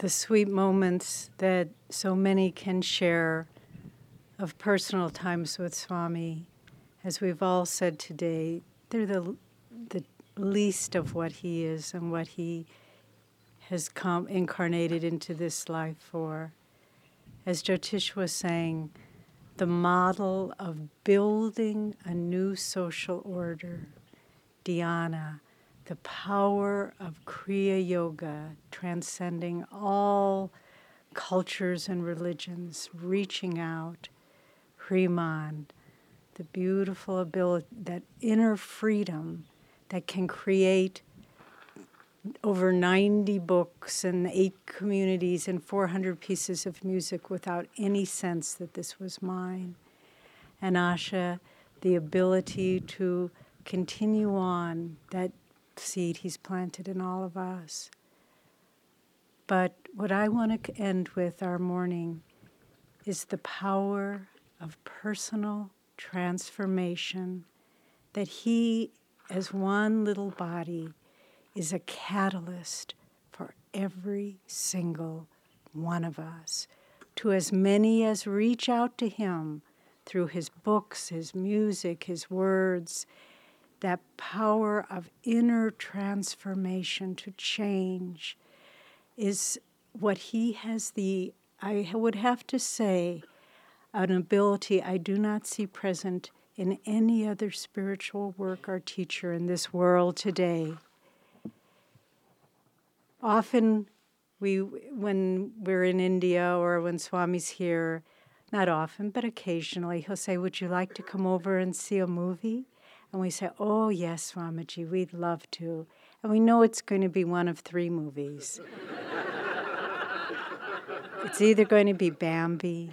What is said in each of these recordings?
the sweet moments that so many can share of personal times with Swami, as we've all said today, they're the least of what he is and what he has come incarnated into this life for. As Jyotish was saying, the model of building a new social order, dhyana, the power of Kriya Yoga, transcending all cultures and religions, reaching out, Hriman, the beautiful ability, that inner freedom that can create over 90 books and 8 communities and 400 pieces of music without any sense that this was mine. And Asha, the ability to continue on that seed he's planted in all of us. But what I want to end with our morning is the power of personal transformation, that he, as one little body, is a catalyst for every single one of us, to as many as reach out to him through his books, his music, his words, that power of inner transformation to change is what he has I would have to say, an ability I do not see present in any other spiritual work or teacher in this world today. Often, when we're in India or when Swami's here, not often, but occasionally, he'll say, "Would you like to come over and see a movie?" And we say, "Oh, yes, Swamiji, we'd love to." And we know it's going to be one of 3 movies. It's either going to be Bambi,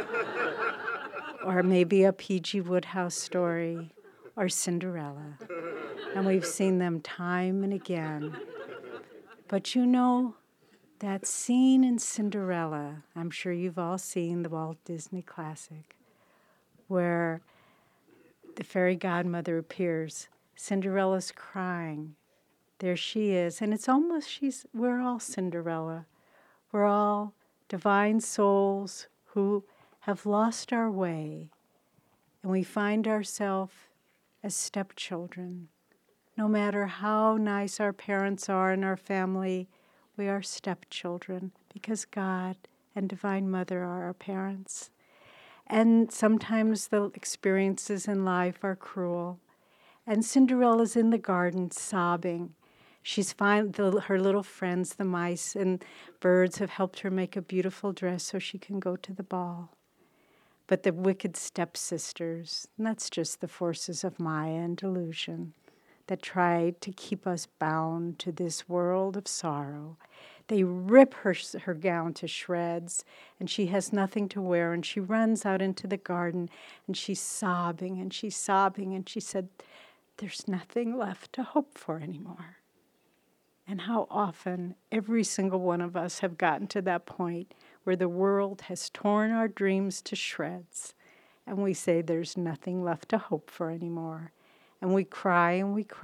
or maybe a P.G. Wodehouse story, or Cinderella. And we've seen them time and again. But you know, that scene in Cinderella, I'm sure you've all seen the Walt Disney classic, where the fairy godmother appears. Cinderella's crying. There she is. And it's almost, we're all Cinderella. We're all divine souls who have lost our way. And we find ourselves as stepchildren. No matter how nice our parents are in our family, we are stepchildren because God and Divine Mother are our parents. And sometimes the experiences in life are cruel. And Cinderella's in the garden sobbing. She's her little friends, the mice and birds, have helped her make a beautiful dress so she can go to the ball. But the wicked stepsisters, and that's just the forces of Maya and delusion, that try to keep us bound to this world of sorrow. They rip her gown to shreds, and she has nothing to wear, and she runs out into the garden, and she's sobbing, and she's sobbing, and she said, "There's nothing left to hope for anymore." And how often every single one of us have gotten to that point where the world has torn our dreams to shreds, and we say there's nothing left to hope for anymore. And we cry,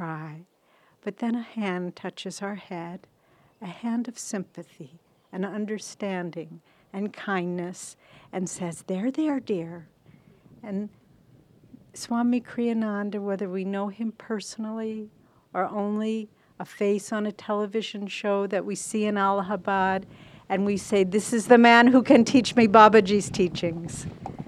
but then a hand touches our head, a hand of sympathy and understanding and kindness, and says, "There, dear." And Swami Kriyananda, whether we know him personally or only a face on a television show that we see in Allahabad, and we say, "This is the man who can teach me Babaji's teachings."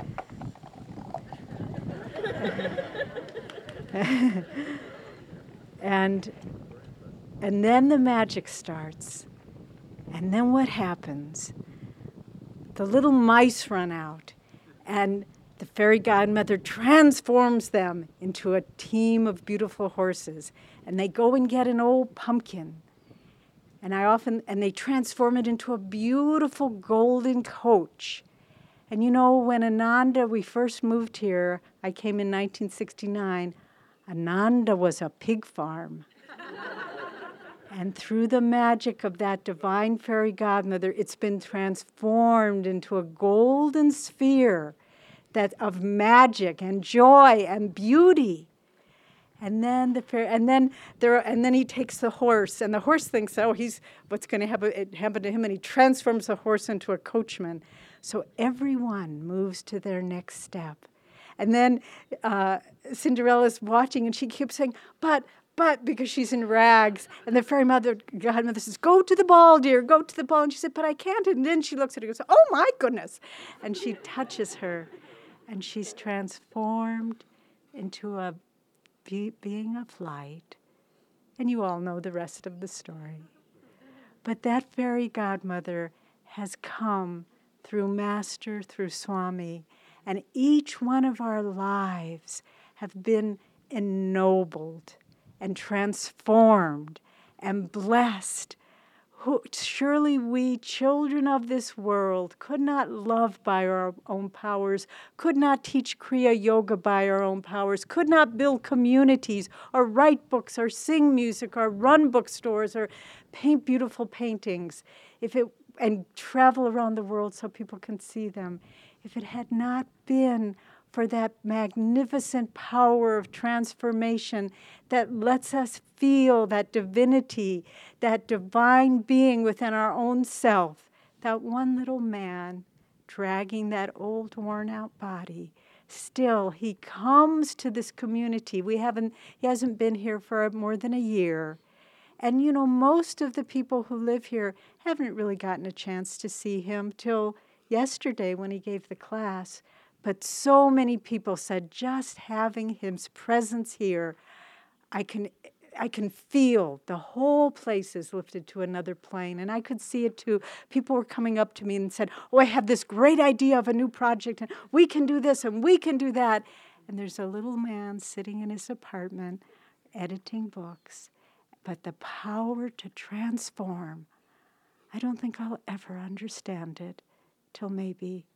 And then the magic starts. And then what happens? The little mice run out, and the fairy godmother transforms them into a team of beautiful horses. And they go and get an old pumpkin. And they transform it into a beautiful golden coach. And you know, when Ananda, we first moved here, I came in 1969, Ananda was a pig farm. And through the magic of that divine fairy godmother, it's been transformed into a golden sphere of magic and joy and beauty. And then and then he takes the horse, and the horse thinks, oh, what's going to happen to him, and he transforms the horse into a coachman. So everyone moves to their next step. And then Cinderella's watching, and she keeps saying, but, because she's in rags. And the fairy godmother says, go to the ball, dear, go to the ball. And she said, but I can't. And then she looks at her and goes, oh, my goodness. And she touches her, and she's transformed into a being of light. And you all know the rest of the story. But that fairy godmother has come through Master, through Swami, and each one of our lives have been ennobled and transformed and blessed. Surely we, children of this world, could not love by our own powers, could not teach Kriya Yoga by our own powers, could not build communities or write books or sing music or run bookstores or paint beautiful paintings and travel around the world so people can see them. If it had not been for that magnificent power of transformation that lets us feel that divinity, that divine being within our own self, that one little man dragging that old worn-out body, still he comes to this community. He hasn't been here for more than a year. And most of the people who live here haven't really gotten a chance to see him till yesterday when he gave the class. But so many people said just having his presence here, I can feel the whole place is lifted to another plane. And I could see it too. People were coming up to me and said, oh, I have this great idea of a new project, and we can do this and we can do that. And there's a little man sitting in his apartment editing books. But the power to transform, I don't think I'll ever understand it till maybe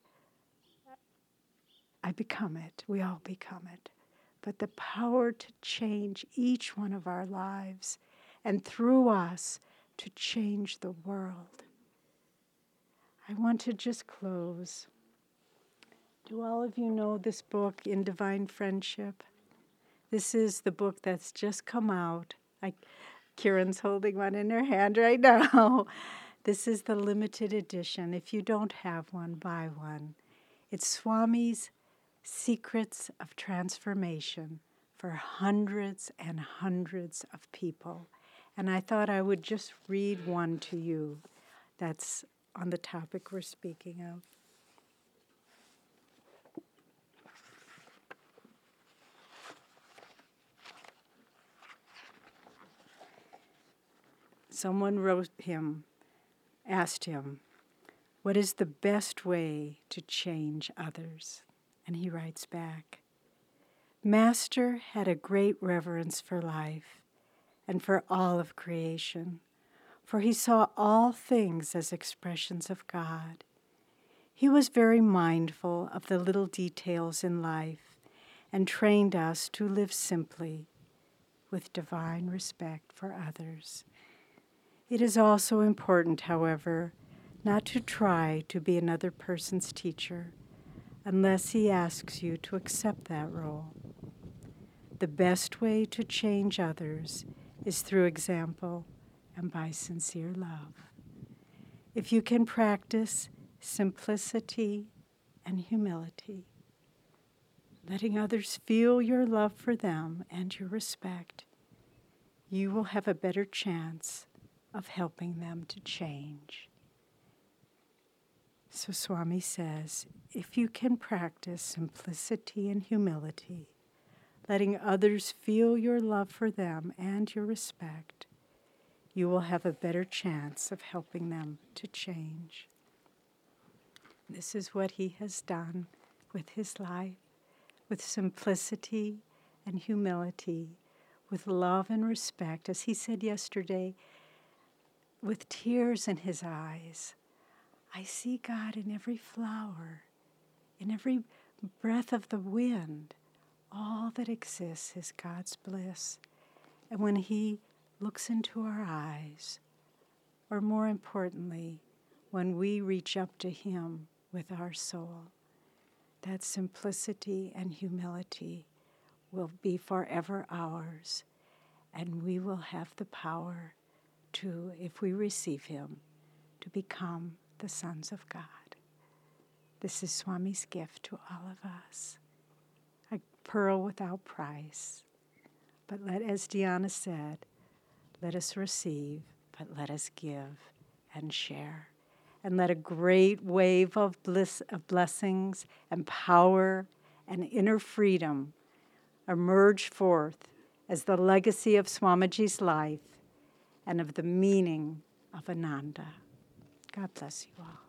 I become it. We all become it. But the power to change each one of our lives and through us to change the world. I want to just close. Do all of you know this book, In Divine Friendship? This is the book that's just come out. Kieran's holding one in her hand right now. This is the limited edition. If you don't have one, buy one. It's Swami's Secrets of Transformation for hundreds and hundreds of people. And I thought I would just read one to you that's on the topic we're speaking of. Someone asked him, what is the best way to change others? And he writes back, Master had a great reverence for life and for all of creation, for he saw all things as expressions of God. He was very mindful of the little details in life and trained us to live simply with divine respect for others. It is also important, however, not to try to be another person's teacher unless he asks you to accept that role. The best way to change others is through example and by sincere love. If you can practice simplicity and humility, letting others feel your love for them and your respect, you will have a better chance of helping them to change. So Swami says, if you can practice simplicity and humility, letting others feel your love for them and your respect, you will have a better chance of helping them to change. This is what he has done with his life, with simplicity and humility, with love and respect. As he said yesterday, with tears in his eyes, I see God in every flower, in every breath of the wind. All that exists is God's bliss. And when he looks into our eyes, or more importantly, when we reach up to him with our soul, that simplicity and humility will be forever ours, and we will have the power to, if we receive him, to become the sons of God. This is Swami's gift to all of us, a pearl without price. But as Diana said, let us receive, but let us give and share. And let a great wave of bliss, of blessings and power and inner freedom emerge forth as the legacy of Swamiji's life and of the meaning of Ananda. God bless you all.